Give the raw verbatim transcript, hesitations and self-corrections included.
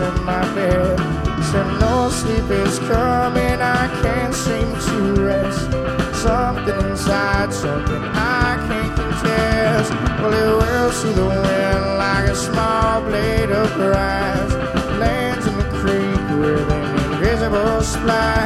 in my bed. Said no sleep is coming, I can't seem to rest. Something inside, something I can't contest. Well, it whirls through the wind like a small blade of grass. Lands in the creek with an invisible splash.